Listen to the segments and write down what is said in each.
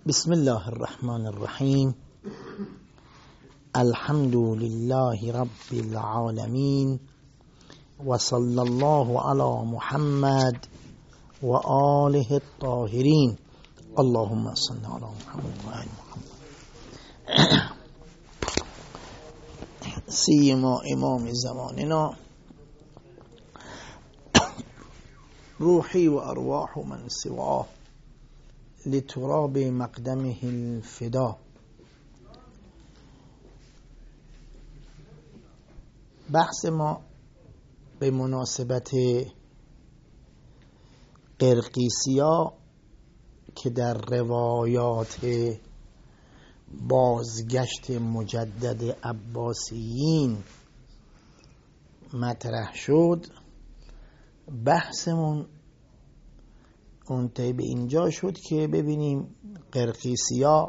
بسم الله الرحمن الرحیم. الحمد لله رب العالمین و صلی الله علی محمد و آله الطاهرین. اللهم صل علی محمد و آل محمد. سیما امام زماننا روحی و ارواح من سواه لتراب مقدمه الفدا. بحث ما به مناسبت قرقیسیا که در روایات بازگشت مجدد عباسیین مطرح شد، بحثمون منتهی به اینجا شد که ببینیم قرقیسیا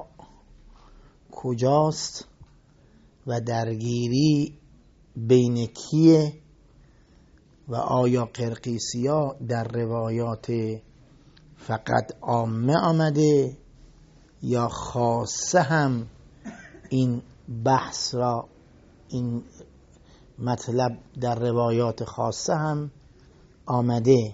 کجاست و درگیری بین کیه و آیا قرقیسیا در روایات فقط عامه آمده یا خاصه هم این بحث را، این مطلب در روایات خاصه هم آمده.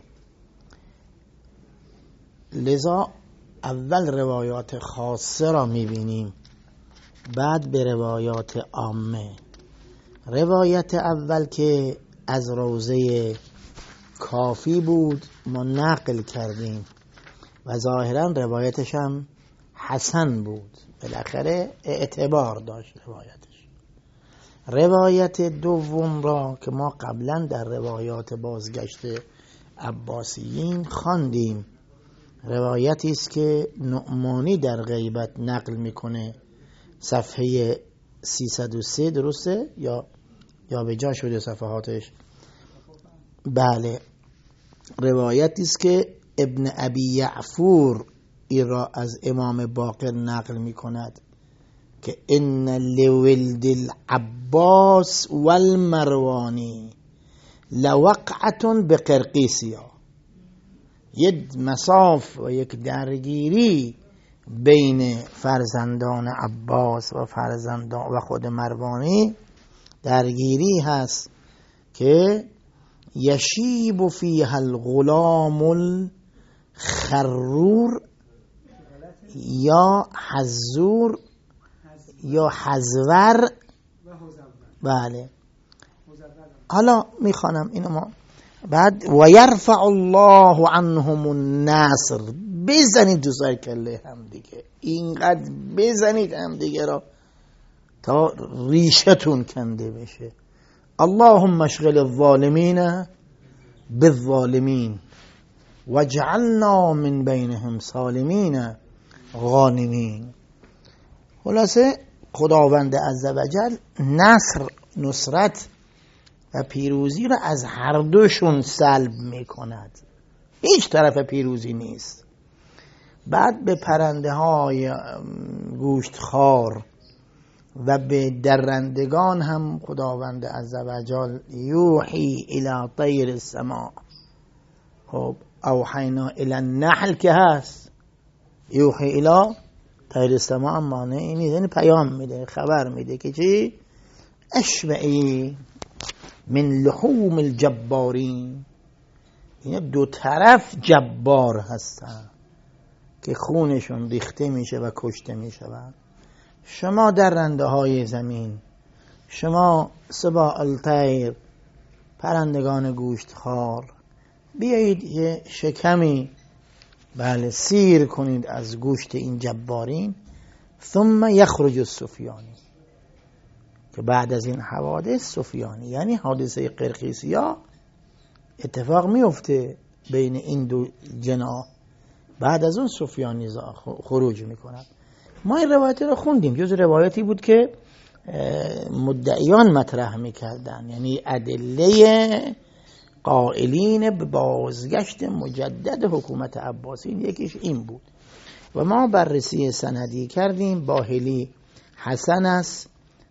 لذا اول روایات خاصه را میبینیم، بعد به روایات عامه. روایت اول که از روضه کافی بود ما نقل کردیم و ظاهرا روایتش هم حسن بود، بالاخره اعتبار داشت روایتش. روایت دوم را که ما قبلا در روایات بازگشت عباسیین خواندیم، روایتی است که نعمانی در غیبت نقل میکنه، صفحه 303 درسته یا به جا شده صفحاتش؟ بله، روایتی است که ابن ابی یعفور این را از امام باقر نقل میکند که ان لولد العباس والمروانی لوقعة بقرقیسیا. یک مساف و یک درگیری بین فرزندان عباس و فرزندان و خود مروانی درگیری هست که یشیب فیها الغلام الخرور یا حزور یا حزور. بله، حالا میخوانم اینو ما بعد. و یرفع الله عنهم النصر. بزنید تو سر کله هم دیگه، اینقدر بزنید هم دیگه را تا ریشتون کنده بشه. اللهم اشغل الظالمین بالظالمین واجعلنا من بینهم سالمین غانمین. خلاصه خداوند عزوجل نصرت و پیروزی را از هر دوشون سلب می کند، هیچ طرف پیروزی نیست. بعد به پرنده های گوشت خار و به درندگان هم خداوند عزوجل یوحی الی طیر السماء. خب اوحینا الی النحل که هست، یوحی الی طیر السماء معنی اینه، یعنی پیام میده، خبر میده که چی؟ اشبعی من لحوم الجبارین. اینا دو طرف جبار هستن که خونشون ریخته میشه و کشته میشون. شما درنده های زمین، شما سباع الطیر، پرندگان گوشت خار، بیایید یه شکمی بله سیر کنید از گوشت این جبارین. ثم یخرج السفیانی، که بعد از این حوادث سفیانی یعنی حادثه قرقیسیا اتفاق میفته بین این دو جناح، بعد از اون سفیانی خروج میکنند. ما این روایت رو خوندیم، جز روایتی بود که مدعیان مطرح میکردن، یعنی ادله قائلین به بازگشت مجدد حکومت عباسیین یکیش این بود و ما بررسی سندی کردیم. باهلی حسن است،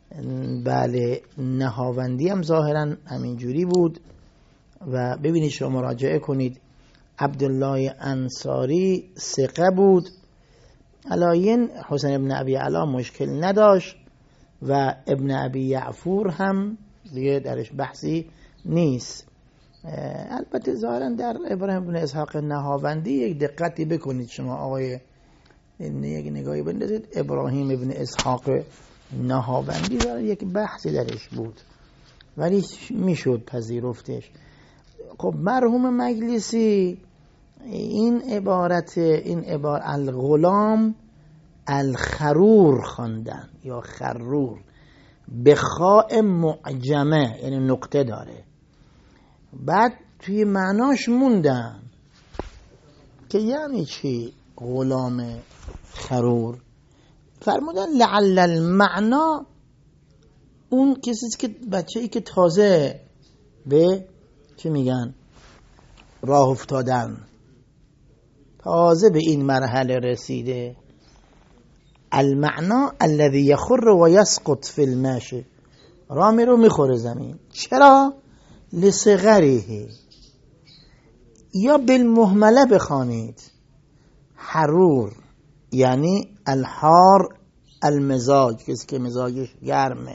بله، نهاوندی هم ظاهرا همینجوری بود و ببینید شما مراجعه کنید. عبدالله انصاری ثقه بود، علاین حسین ابن ابی علا مشکل نداشت و ابن ابی یعفور هم دیگه درش بحثی نیست. البته ظاهرا در ابراهیم بن اسحاق نهاوندی یک دقتی بکنید شما آقای، یک نگاهی بندازید ابراهیم ابن اسحاق نهاوندی ظاهرا یک بحثی درش بود ولی میشد پذیرفتش. خب مرحوم مجلسی این عبارت الغلام الخرور خواندن یا خرور به خاء معجمه، یعنی نقطه داره. بعد توی معناش موندن که یعنی چی غلام خرور. فرمودن لعل المعنا اون کسی که بچه‌ای که تازه به چی میگن راه افتادن، تازه به این مرحله رسیده. المعنا الذي يخر و يسقط في الماشي، راه میره میخوره زمین. چرا؟ لصغره. یا بالمهمله بخوانید حرور یعنی الحار المزاج، کسی که مزاجش گرمه.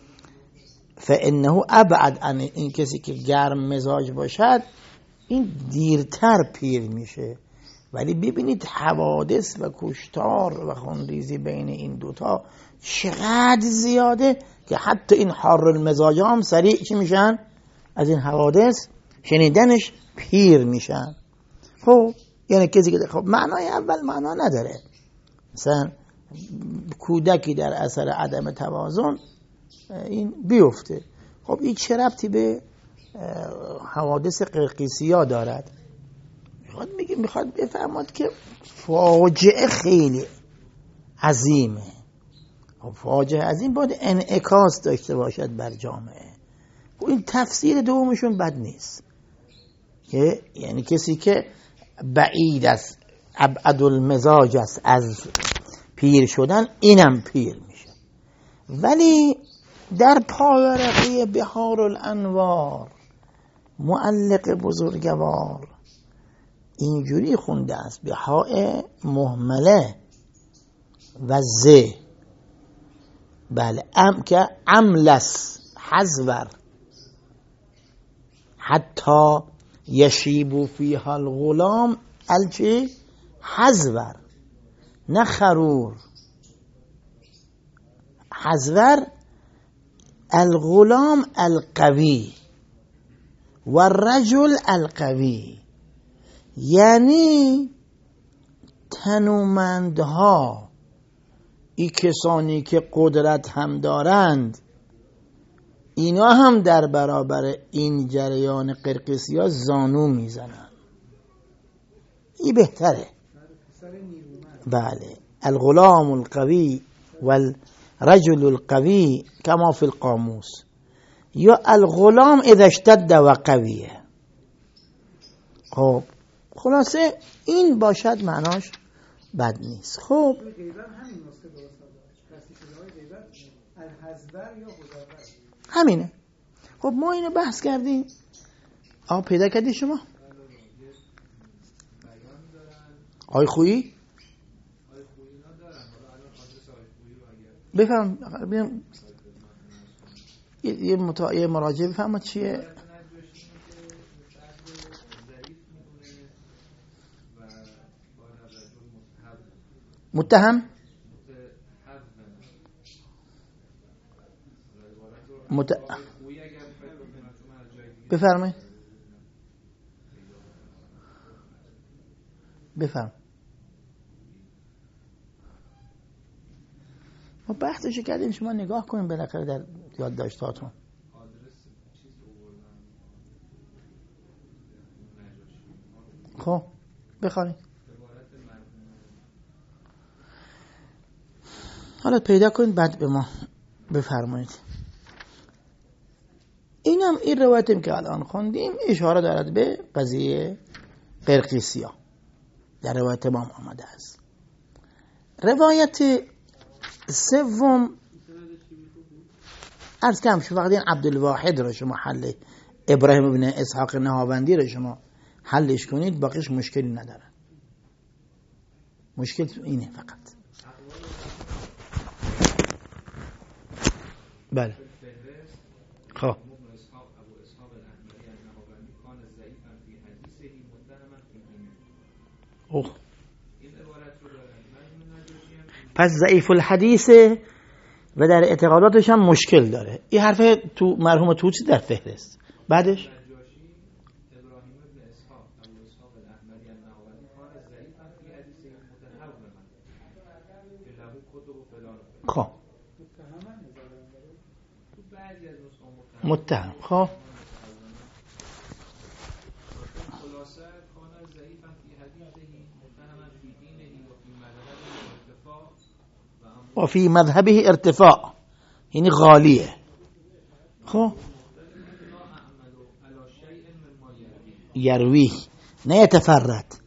فانه ابعد عن این کسی که گرم مزاج باشد این دیرتر پیر میشه. ولی ببینید حوادث و کشتار و خونریزی بین این دوتا چقدر زیاده که حتی این حار المزاج هم سریع چی میشن؟ از این حوادث شنیدنش پیر میشن. خب یعنی کسی که خب معنای اول معنا نداره، مثلا کودکی در اثر عدم توازن این بیفته. خب این چه ربطی به حوادث قرقیسیا دارد؟ میخواد بفهمد که فاجعه خیلی عظیمه. خب فاجعه عظیم باید انعکاس داشته باشد بر جامعه. خب این تفسیر دومشون بد نیست که یعنی کسی که بعید از ابعد المزاج است از پیر شدن اینم پیر میشه. ولی در پایرقی بحار الانوار معلق بزرگوار اینجوری خونده است به حاء مهمله و ز، بله که املس حذور حتی یشیب فیها الغلام الچی حذور، نه خرور. حذور الغلام القوی و الرجل القوی، یعنی تنومندها، این کسانی که قدرت هم دارند اینا هم در برابر این جریان قرقیسیا زانو میزنن. این بهتره. بله الغلام القوی والرجل القوی کما فی القاموس، یا الغلام اذا اشتد و قویه. خب خلاصه این باشد معناش بد نیست. خب همینه. خب ما اینو بحث کردیم. پیدا کردی شما؟ آی خویی؟ بفهم یه مراجعه بفهم چیه؟ متهم بفرمایید. بفرم. ما بحثش کردیم، شما نگاه کنیم بالاخره در یادداشتاتون. خب بخوانید. حالا پیدا کنید بعد به ما بفرمایید. اینم این روایتیم که الان خوندیم اشاره دارد به قضیه قرقیسیا، در روایت امام آمده است. روایت سوم عرض کردم شما وقتی عبدالواحد رو شما حل ابراهیم ابن اسحاق نهاوندی رو شما حلش کنید باقیش مشکلی نداره. مشکل تو اینه فقط. بله خب پس ضعیف الحدیث و در اعتقاداتش هم مشکل داره. این حرف تو مرحوم توسی در فهرست. بعدش خب متهم. خب و فی مذهبه ارتفاع، یعنی غالیه. خب یروی نه یتفرد،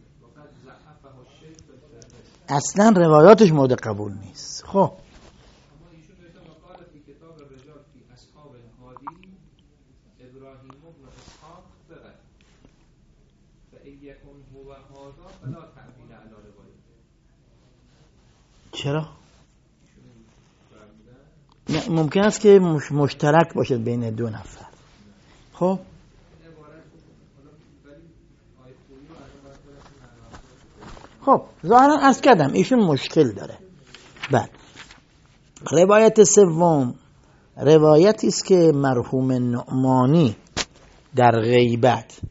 اصلا روایاتش مورد قبول نیست. خب چرا؟ ممکن است که مشترک باشه بین دو نفر. خب خب ظاهرا عرض کردم ایشون مشکل داره. بعد روایت سوم روایتی است که مرحوم نعمانی در غیبت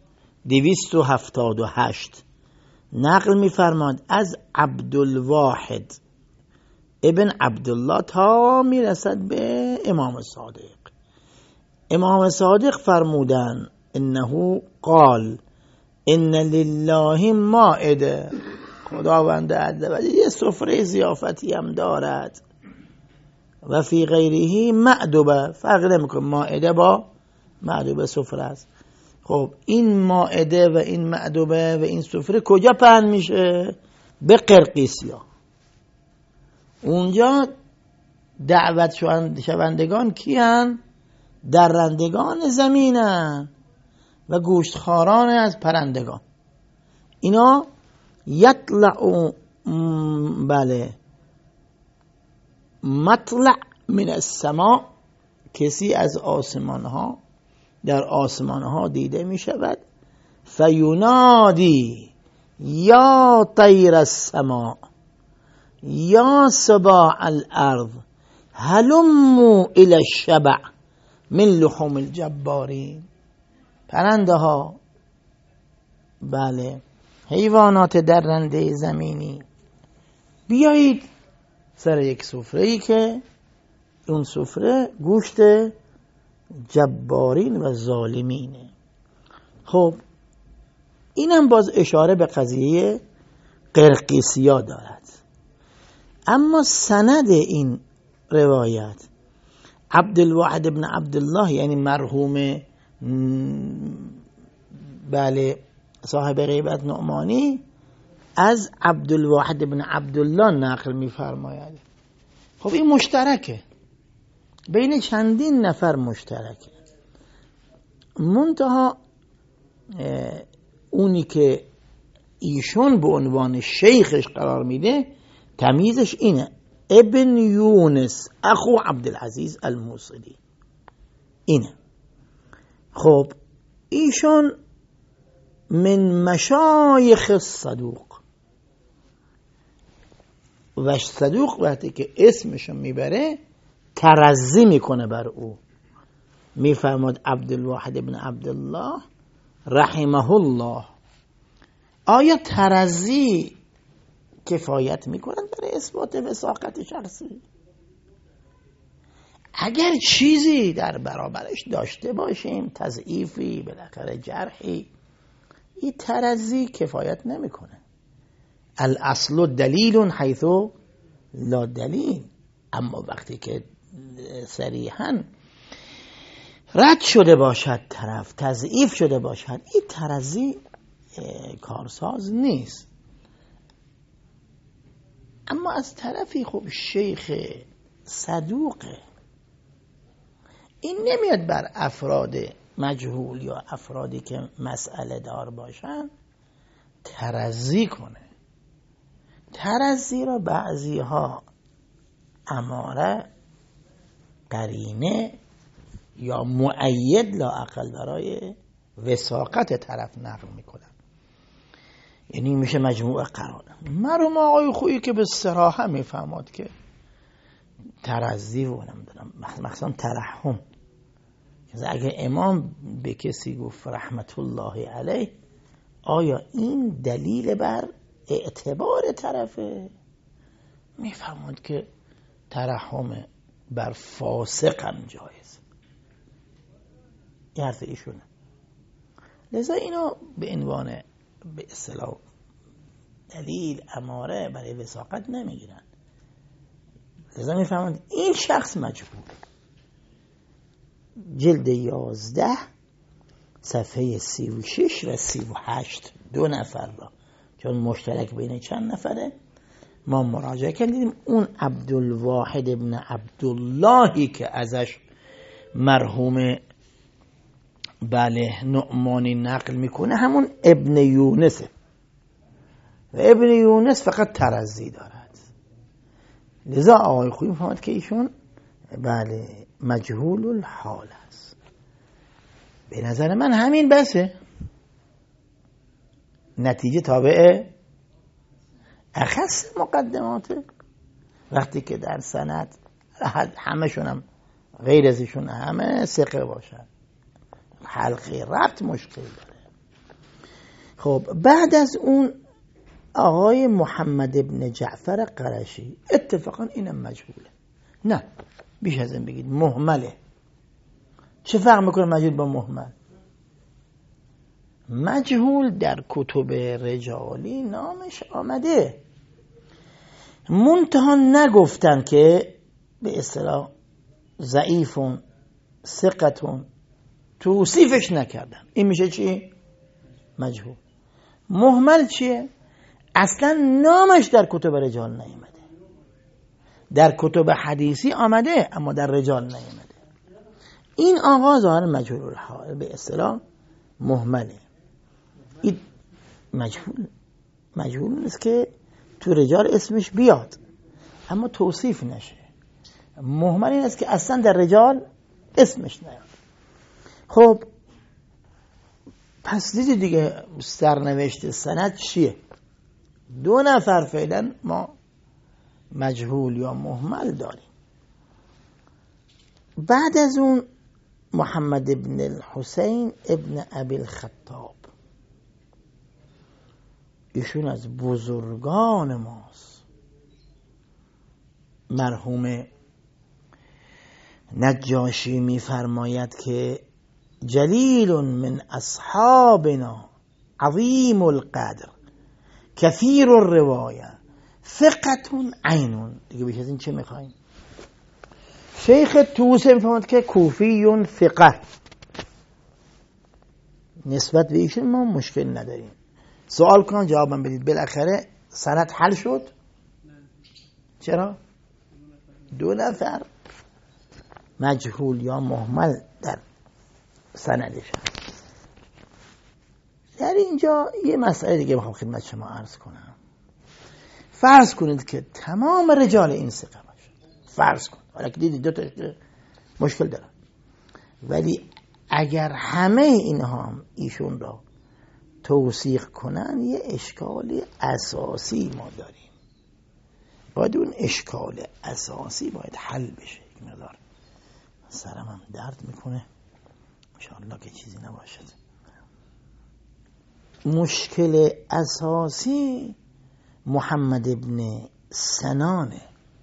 278 نقل می‌فرماد از عبدالواحد ابن عبدالله تا میرسد به امام صادق. امام صادق فرمودن انه قال ان لله مائده، خداوند عزوجل یه سفره ضیافتی هم دارد، و فی غیره مأدبه، فرق نمیکنه مائده با مأدبه سفره است. خب این مائده و این مأدبه و این سفره کجا پهن میشه؟ به قرقیسیا. اونجا دعوت شوندگان کیان؟ درندگان زمینن و گوشتخواران از پرندگان. اینا یطلع بله مطلع من السماء، کسی از آسمان ها در آسمان ها دیده می شود. فینادی یا طیر السماء یا سباع الارض هلموا الى الشبع من لحوم الجبارین. پرنده ها، بله حیوانات درنده زمینی، بیایید سر یک سفره‌ای که اون سفره گوشت جبارین و ظالمینه. خب اینم باز اشاره به قضیه قرقیسیا دارد. اما سند این روایت عبدالواحد ابن عبدالله، یعنی مرحوم بله صاحب غیبت نعمانی، از عبدالواحد ابن عبدالله نقل می‌فرماید. خب این مشترکه، بین چندین نفر مشترکه. منتها اونی که ایشون به عنوان شیخش قرار میده تمیزش اینه، ابن یونس اخو عبدالعزیز الموصلی اینه. خب ایشون من مشایخ الصدوق، و صدوق وقتی که اسمشو میبره ترضی میکنه بر او، میفرماد عبدالواحد ابن عبدالله رحمه الله. آیا ترضی کفایت میکنن برای اثبات وثاقت شخصی؟ اگر چیزی در برابرش داشته باشیم، تضعیفی بالاخره جرحی، این ترضی کفایت نمیکنه. الاصل دلیل حیث لا دلیل. اما وقتی که صریحاً رد شده باشد، طرف تضعیف شده باشد، این ترضی کارساز نیست. اما از طرفی خب شیخ صدوقه، این نمیاد بر افراد مجهول یا افرادی که مسئله دار باشن ترضی کنه. ترضی را بعضی ها اماره، قرینه یا مؤید لااقل برای وثاقت طرف نقل میکنن، یعنی میشه مجموعه قرار. مرحوم آقای خویی که به صراحه میفهمد که ترضی و نمیدونم مثلا ترحم، اگه امام به کسی گفت رحمت الله علیه، آیا این دلیل بر اعتبار طرفه؟ میفهمد که ترحم بر فاسق هم جایز، حرف ایشونه. لذا اینا به عنوان به اصطلاح دلیل اماره برای وثاقت نمیگیرن. لذا میفهمند این شخص مجهول. جلد 11 صفحه 36 و 38 2 نفر را، چون مشترک بین چند نفره، ما مراجعه کردیم. اون عبدالواحد ابن عبداللهی که ازش مرحوم نعمانی نقل میکنه همون ابن یونسه و ابن یونس فقط ترضی دارد. لذا آقای خویی فهمد که ایشون مجهول الحال است. به نظر من همین بسه، نتیجه تابع اخص مقدماته. وقتی که در سند همشون هم غیر ازشون همه ثقه باشن، حلقه ربط مشکل داره. خب بعد از اون آقای محمد ابن جعفر قرشی، اتفاقا اینم مجهوله، نه بیش از این بگید مهمله. چه فرق میکنه مجهول با مهمل؟ مجهول در کتب رجالی نامش آمده، منتها نگفتن که به اصطلاح ضعیفون ثقتون، توصیفش نکردن. این میشه چی؟ مجهول. مهمل چیه؟ اصلا نامش در کتب رجال نیامده، در کتب حدیثی آمده اما در رجال نیامده. این آقا ظاهر مجهول الحال، به اصطلاح مهمله. این مجهول نیست که تو رجال اسمش بیاد اما توصیف نشه. مهمل این است که اصلا در رجال اسمش نیاد. خب پس دیگه سرنوشت سند چیه؟ 2 نفر فعلا ما مجهول یا مهمل داریم. بعد از اون محمد ابن الحسین ابن ابی الخطاب، ایشون از بزرگان ماست. مرحوم نجاشی میفرماید که جلیل من اصحابنا عظیم القدر کثیر الروایه ثقة عین. دیگه بیش از این چه میخوایم؟ شیخ توسی میفرماید که کوفی ثقه، نسبت به ایشون ما مشکل نداریم. سوال کن جوابم بدید. بالاخره سند حل شد؟ چرا؟ 2 نفر مجهول یا مهمل در سندش هست. در اینجا یه مسئله دیگه میخوام خدمت شما عرض کنم. فرض کنید که تمام رجال این ثقه باشه، فرض کن، حالا که دیدید 2 تا مشکل داره، ولی اگر همه اینها هم ایشون را توثیق کنن یه اشکال اساسی ما داریم. باید اون اشکال اساسی باید حل بشه. یک مقدار سرم هم درد میکنه، انشاءالله که چیزی نباشد. مشکل اساسی محمد ابن سنانه،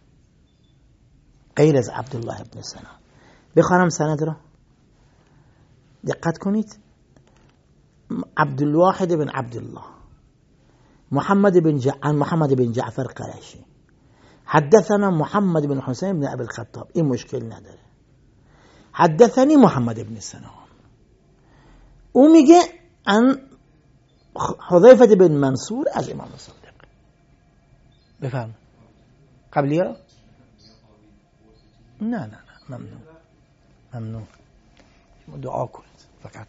غیر از عبدالله ابن سنان. بخوانم سند را دقت کنید. عبدالواحد بن عبدالله محمد بن جعفر قرشی حدثنا محمد بن حسین بن ابی الخطاب، این مشکل نداره. حدثنی محمد بن سنان، او میگه ان حذیفه بن منصور از امام صادق. بفهم قبلیه را؟ نه ممنون. شما دعا کنید، فقط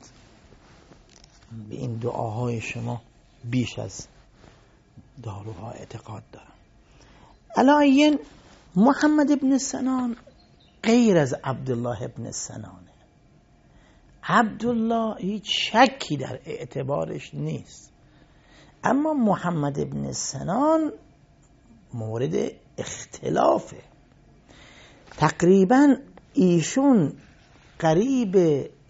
به این دعاهای شما بیش از داروها اعتقاد دارم. علایین محمد ابن سنان غیر از عبدالله ابن سنانه. عبدالله هیچ شکی در اعتبارش نیست، اما محمد ابن سنان مورد اختلافه. تقریبا ایشون قریب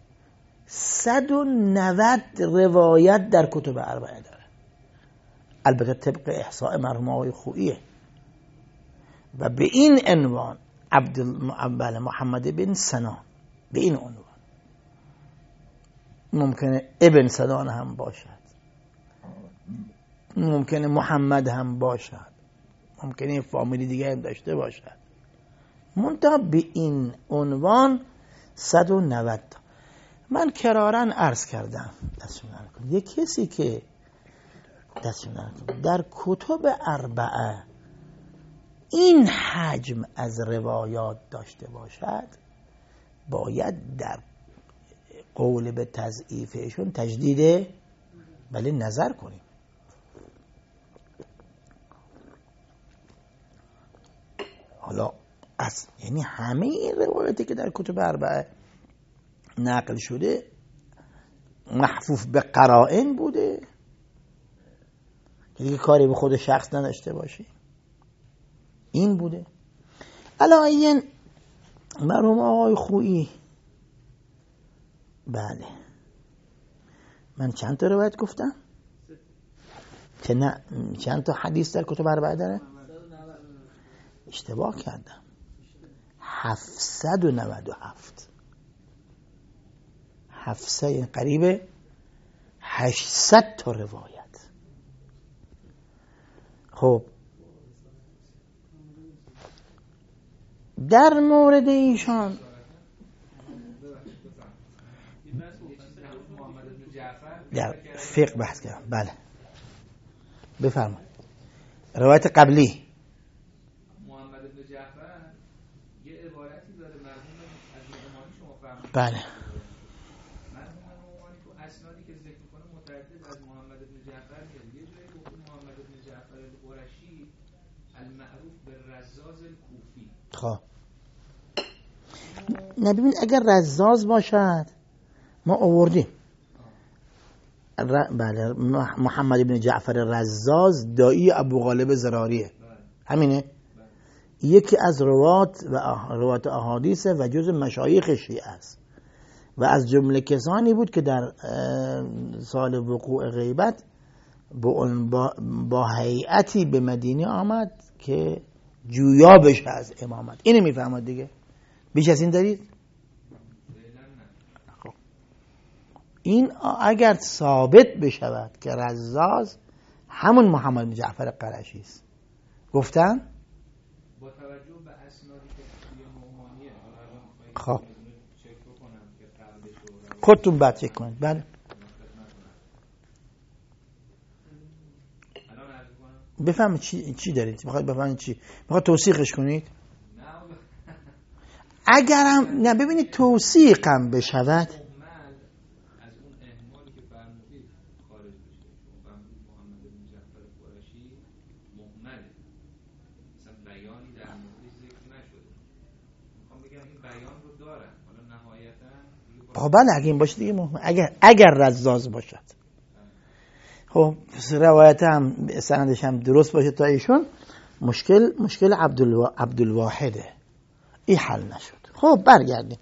190 روایت در کتب اربعه داره، البته طبق احصاء مرحوم آقای خوئیه، و به این عنوان محمد بن سنان، به این عنوان. ممکنه ابن سنان هم باشد، ممکنه محمد هم باشد، ممکنه فامیلی دیگه هم داشته باشد، منتها به این عنوان 190 تا. من کرارن عرض کردم یک کسی که در کتب اربعه این حجم از روایات داشته باشد، باید در قول به تضعیفشون تجدید نظر کنیم. حالا یعنی همه این روایاتی که در کتب اربعه نقل شده محفوف به قرائن بوده که دیگه کاری به خود شخص نداشته باشه، این بوده. علایین مرحوم آقای خویی، بله من چند تا روایت گفتم؟ چند تا حدیث در کتب اربعه داره؟ اشتباه کردم، 797. 700 یعنی قریب 800 تا روایت. خب در مورد ایشان در فقه بحث کردم. بله بفرمایید. روایت قبلی محمد بن جعفر یه عبارتی داره مرحوم از امامی شما فهمید. بله مرحوم امامی تو اسنادی که ذکر می‌کنه متعدد از محمد بن جعفر میاد. یه جایی گفت محمد بن جعفر القرشی المعروف بالرزاز الکوفی. خب نبینید اگر رزاز باشد ما آوردیم. بله محمد بن جعفر رزاز دایی ابو غالب زراریه، همینه. یکی از روات احادیث و جز مشایخ شیعه است و از جمله کسانی بود که در سال وقوع غیبت با هیئتی به مدینه آمد که جویا بشه از امامت. اینو میفهمد دیگه، بیش از این دارید؟ این اگر ثابت بشود که رزاز همون محمد بن جعفر قرشی است، گفتن با توجه به اسنادی که توی نعمانیه، خب چک بکنم که قبلش رو خودتون بعد چک کنید. بله الان عرض کنم بفهمید چی دارید، میخواید بفهمید چی، میخواید توثیقش کنید. اگرم نه ببینید توثیقم بشود خب بله اگه این باشه دیگه اگر رزاز باشد، خب روایت هم سندش هم درست باشه تا ایشون، مشکل عبدالواحده، این حل نشد. خب برگردیم.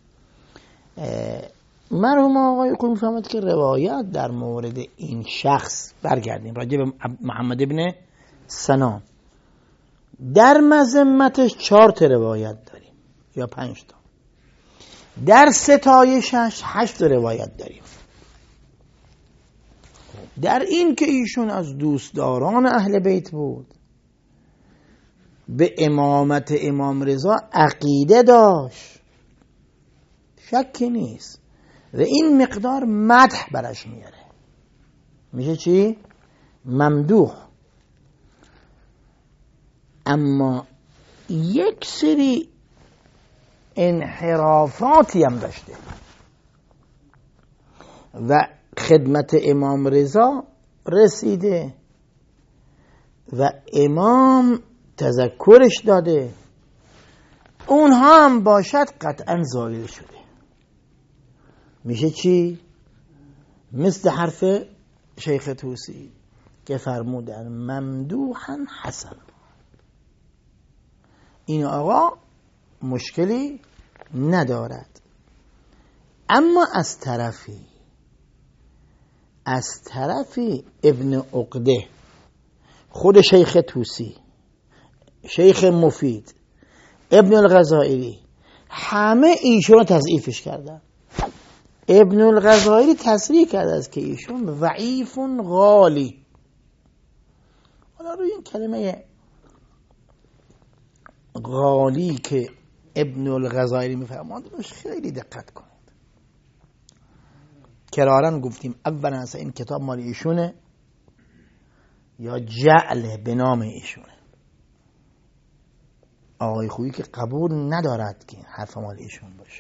مرحوم آقای خویی میفهمد که روایت در مورد این شخص، برگردیم راجع به محمد ابن سنان، در مذمتش 4 تا روایت داریم یا 5 تا، در ستایشش 8 روایت داریم. در این که ایشون از دوستداران اهل بیت بود، به امامت امام رضا عقیده داشت، شکی نیست، و این مقدار مدح برش میاره، میشه چی؟ ممدوح. اما یک سری انحرافاتی هم داشته و خدمت امام رضا رسیده و امام تذکرش داده، اونها هم باشد قطعا زایل شده. میشه چی؟ مثل حرف شیخ طوسی که فرمودن ممدوحا حسن، این آقا مشکلی ندارد. اما از طرفی ابن عقده، خود شیخ طوسی، شیخ مفید، ابن الغزائری، همه ایشون رو تضعیفش کردن. ابن الغزائری تصریح کرده است که ایشون ضعیف غالی. حالا روی این کلمه غالی که ابن الغزائری میفرماند روش خیلی دقت کنید. کرارن گفتیم اولا اصلا این کتاب مال ایشونه یا جعل به نام ایشونه. آقای خویی که قبول ندارد که حرف مال ایشون باشه.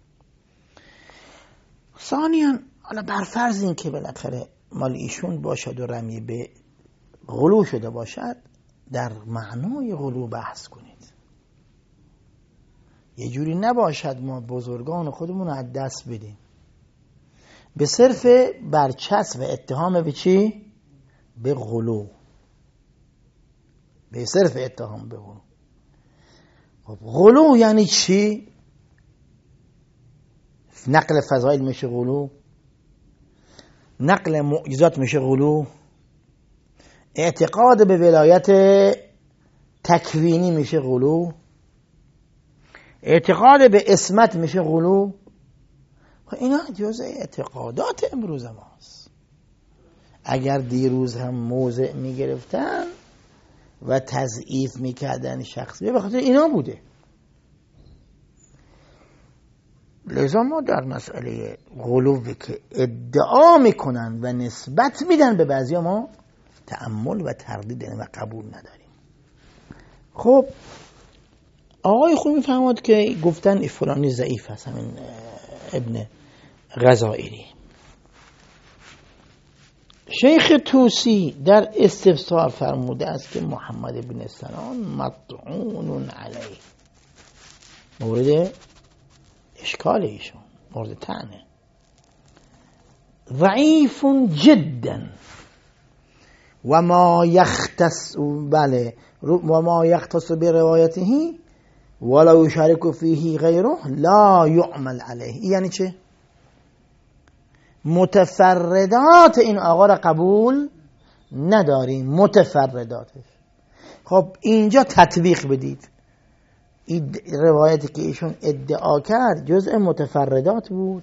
ثانیاً حالا برفرض این که بالاخره مال ایشون باشد و رمی به غلو شده باشد، در معنای غلو بحث کنید. یه جوری نباشد ما بزرگان خودمون رو از دست بدیم به صرف برچسب و اتهام به چی؟ به غلو. به صرف اتهام به غلو. خب غلو یعنی چی؟ نقل فضائل میشه غلو، نقل معجزات میشه غلو، اعتقاد به ولایت تکوینی میشه غلو، اعتقاد به اسمت میشه غلو. اینا جزء اعتقادات امروز ماست. اگر دیروز هم موضع میگرفتن و تضعیف میکردن شخصی به خاطر اینا بوده. لذا ما در مسئله غلوی که ادعا میکنن و نسبت میدن به بعضی ما تأمل و تردید و قبول نداریم. خب آقای خوب میفهمد که گفتن فلانی ضعیف هست، همین ابن غزائری. شیخ طوسی در استفسار فرموده است که محمد بن سنان مطعون علیه، مورد اشکال ایشون، مورد طعنه، ضعیف جدا و ما یختص بروايته ولو يشارك فيه غیره لا يعمل علیه. یعنی چه؟ متفردات این آقا را قبول نداریم، متفرداتش. خب اینجا تطبیق بدید. این روایتی که ایشون ادعا کرد جزء متفردات بود؟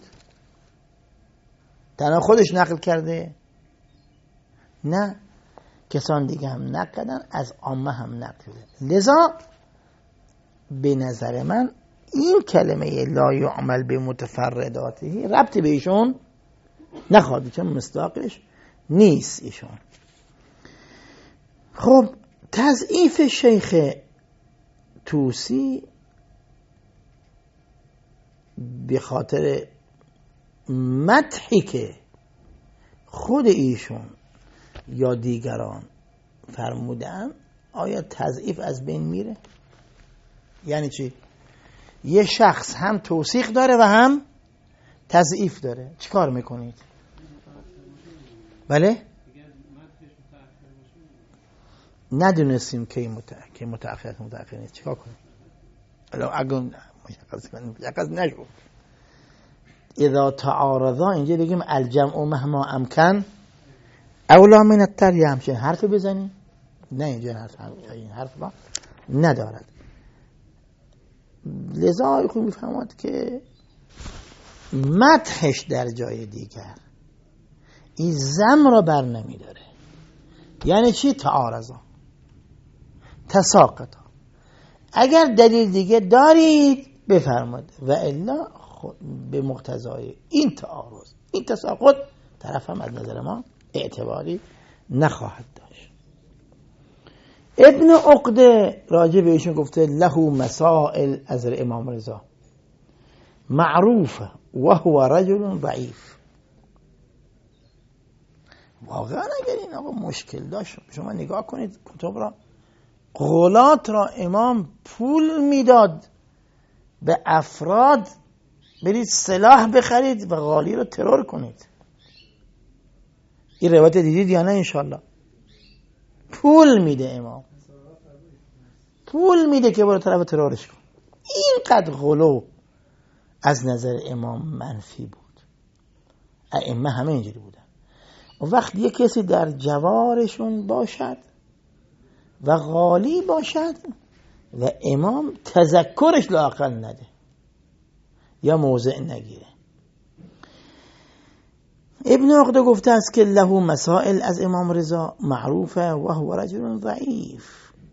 تنها خودش نقل کرده؟ نه، کسان دیگه هم نقل کردن، از عامه هم نقل کردن. لذا به نظر من این کلمه لا یعمل به متفرداته ربطی به ایشون نخواهد، چون مصداقش نیست ایشون. خب تضعیف شیخ طوسی به خاطر مدحی که خود ایشون یا دیگران فرمودن، آیا تضعیف از بین میره؟ یعنی چی؟ یه شخص هم توثیق داره و هم تضعیف داره، چی کار میکنید؟ بله؟ ندونستیم که متأخر نیست، چی کار کنیم؟ اگر مشخص نشد اذا تعارضا، اینجا بگیم الجمع مهما امکن اولا من التر، یه همچین حرف بزنیم؟ نه، اینجا این حرف با ندارد. لذا خوب میفهمد که مدحش در جای دیگر این زم را بر نمی داره. یعنی چی؟ تعارضا، تساقطا. اگر دلیل دیگه دارید بفرماد و الا به مقتضای این تعارض، این تساقط، طرف هم از نظر ما اعتباری نخواهد داشت. ابن عقده راجع به ایشون گفته له مسائل از امام رضا معروفه و هو رجل ضعیف. واقعا اگر این آقا مشکل داشت، شما نگاه کنید کتب را، غلات را امام پول میداد به افراد برید سلاح بخرید و غالی رو ترور کنید. این روایت دیدید یا نه؟ انشالله پول میده امام، پول میده که برو طرف ترورش کن. اینقدر غلو از نظر امام منفی بود. ائمه همه اینجوری بودن. و وقتی یک کسی در جوارشون باشد و غالی باشد و امام تذکرش لااقل نده یا موضع نگیره. ابن عقده گفته است که له مسائل از امام رضا معروفه و هو رجل ضعیف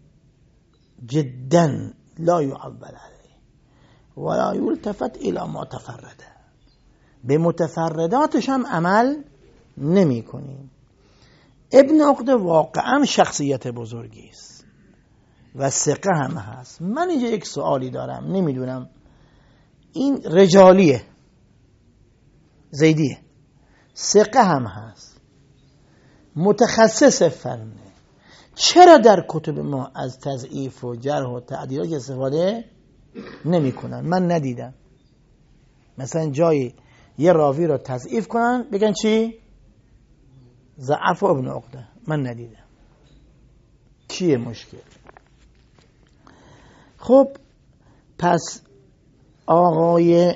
جدا لا يعول عليه ولا يلتفت الى ما تفرده. به متفرداتش هم عمل نمی کنیم. ابن عقده واقعا شخصیت بزرگی است و ثقه هم هست. من اینجا یک سوالی دارم، نمیدونم این رجالیه زیدیه، ثقه هم هست، متخصص فنه، چرا در کتب ما از تضعیف و جرح و تعدیلات استفاده نمی کنن؟ من ندیدم مثلا جایی یه راوی رو تضعیف کنن بگن چی؟ ضعف ابن عقده. من ندیدم. چیه مشکل؟ خب پس آقای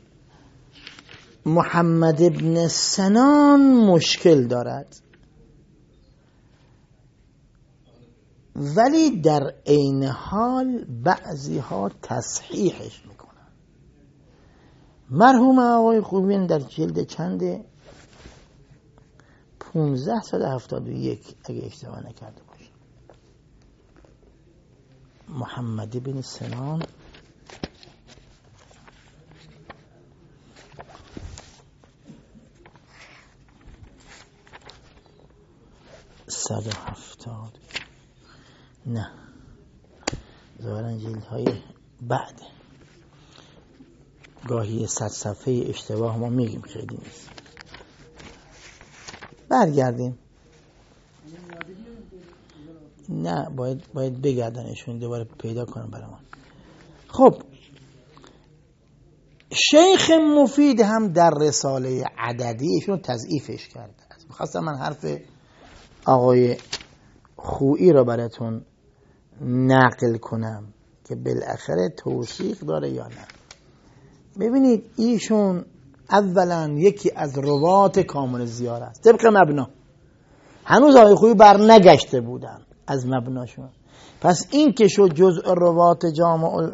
محمد ابن سنان مشکل دارد، ولی در عین حال بعضی ها تصحیحش میکنن. مرحوم آقای خوبین در جلد چنده 1571 اگه اشتباه نکرده باشم، محمد بن سنان $170 نه ظاهرا جلدهای بعد گاهی 100 صفحه اشتباه ما میگیم، خیلی نیست. برگردیم. نه باید بگردنشون دوباره پیدا کنم برای من. خب شیخ مفید هم در رساله عددی ایشون تضعیفش کرده است. می‌خواستم من حرف آقای خویی را براتون نقل کنم که بالاخره توثیق داره یا نه. ببینید ایشون اولا یکی از روات کامل زیاره است طبق مبنا. هنوز آقای خویی بر نگشته بودن از مبناشون. پس این که شد جزء روات جامع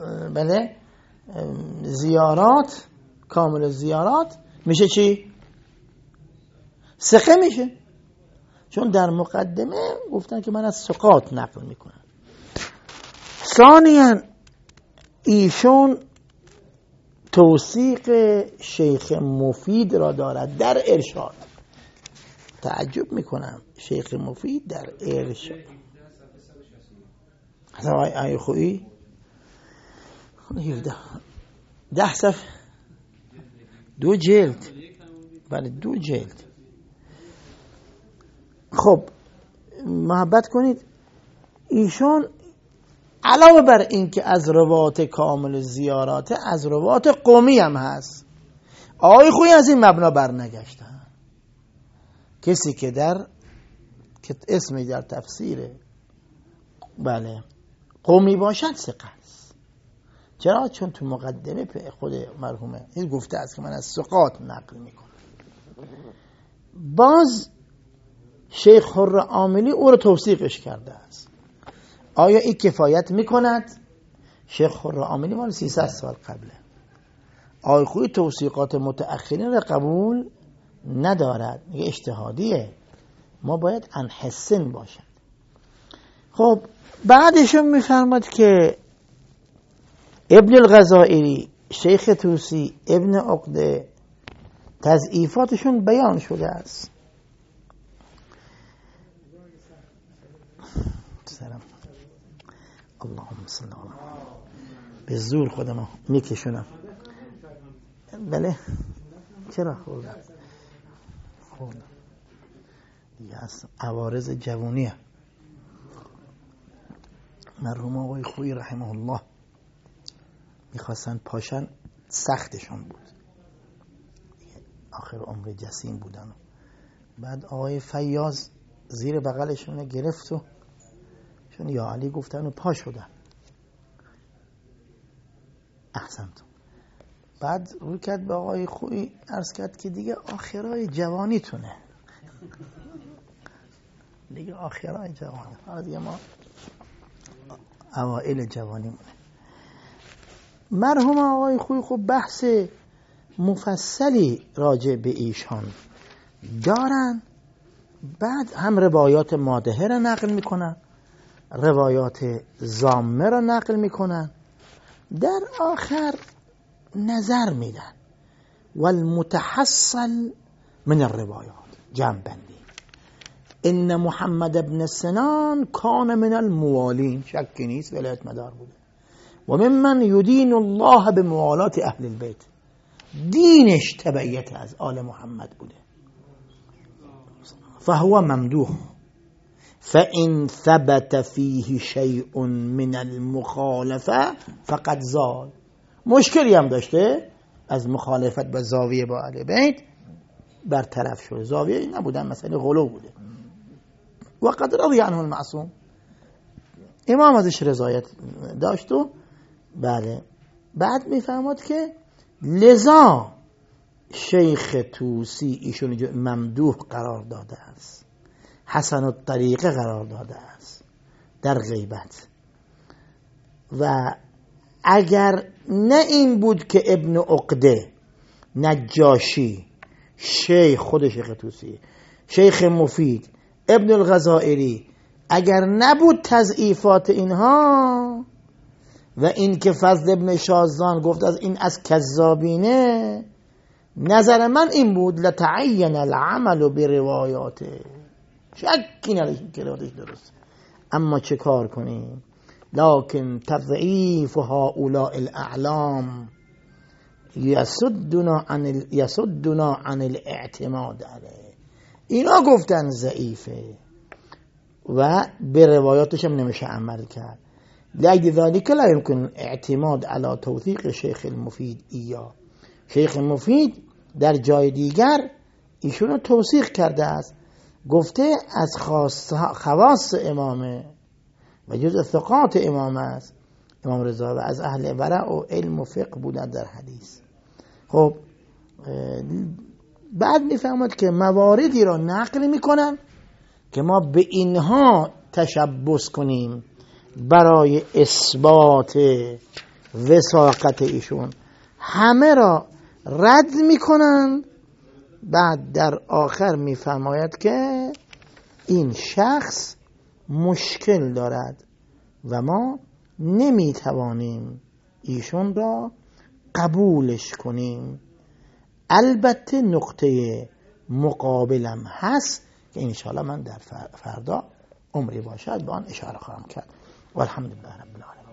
زیارات کامل زیارات میشه چی؟ ثقه میشه، چون در مقدمه گفتن که من از ثقات نقل میکنم. ثانیاً ایشون توثیق شیخ مفید را دارد در ارشاد. تعجب میکنم شیخ مفید در ارشاد آقای خویی 10 صفحه 2 جلد، بله 2 جلد. خب محبت کنید ایشون علاوه بر این که از روات کامل زیارات از روات قومی هم هست. آقای خویی از این مبنا بر نگشتن. کسی که در که اسمی در تفسیر بله قومی باشد ثقه است. چرا؟ چون تو مقدمه خود مرحومه این گفته است که من از ثقات نقل میکنم. باز شیخ حر عاملی او رو توثیقش کرده است. آیا این کفایت میکند؟ شیخ حر عاملی مال 300 سال قبله. آقای خویی توثیقات متأخرین را قبول ندارد، میگه اجتهادیه، ما باید انحسن باشد. خب بعدشون میفرماد که ابن الغزائری، شیخ طوسی، ابن عقده تضعیفاتشون بیان شده است. سلام اللهم صل علی به زور خودمو میکشونم. بله چرا خوردم دیگه از عوارض جوونیه. مرحوم آقای خویی رحمه الله میخواستن پاشن، سختشون بود، آخر عمر جسیم بودن. بعد آقای فیاض زیر بغلشون گرفت و چون یا علی گفتن و پا شدن. احسنتم. بعد رو کرد به آقای خویی عرض کرد که دیگه آخرای جوانیتونه، دیگه آخرای جوانی، حالا دیگه ما اوائل جوانیمونه. مرحوم آقای خویی خب بحث مفصلی راجع به ایشان دارن. بعد هم روایات مادحه را نقل میکنن، روایات ضامه را نقل میکنن، در آخر نظر میدن والمتحصل من الروایات جمع بندی ان محمد ابن سنان کان من الموالین، شکی نیست ولایت مدار بوده، و ممن یدین الله به موالات اهل البیت، دینش تبعیت از آل محمد بوده. فهو ممدوح فإن ثبت فيه شيء من المخالفه فقد زال. مشکلی هم داشته از مخالفت با زاویه با اهل بیت، برطرف شده. زاویه نبودن، مثلا غلو بوده. و قد رضی عنه المعصوم، امام ازش رضایت داشت. و بله بعد میفهمد که لذا شیخ توسی ایشون ممدوح قرار داده است، حسن الطریقه قرار داده است در غیبت. و اگر نه این بود که ابن عقده، نجاشی، شیخ خود شیخ توسی، شیخ مفید، ابن الغزائری، اگر نبود تضعیفات اینها و این که فضل ابن شازان گفت از این از کذابینه، نظر من این بود لتعین العمل بروایاته، شکی نداشتیم که روایتش درست. اما چه کار کنیم؟ لكن تضعیف هؤلاء الاعلام یصدنا عن الاعتماد علیه. اینا گفتن ضعیفه و به روایاتش هم نمیشه عمل کرد. لأجل ذلك لا يمكن اعتماد على توثیق شیخ المفید ایا. شیخ مفید در جای دیگر ایشونو توثیق کرده است، گفته از خواص امامه و جزء ثقات امام است، امام رضا، و از اهل ورع و علم و فقه بودن در حدیث. خب بعد میفهمد که مواردی را نقل میکنن که ما به اینها تشبث کنیم برای اثبات وثاقت ایشون، همه را رد میکنن. بعد در آخر میفرماید که این شخص مشکل دارد و ما نمیتوانیم ایشون را قبولش کنیم. البته نقطه مقابلم هست که انشاءالله من در فردا عمری باشد به آن اشاره خواهم کرد. والحمدلله رب العالمین.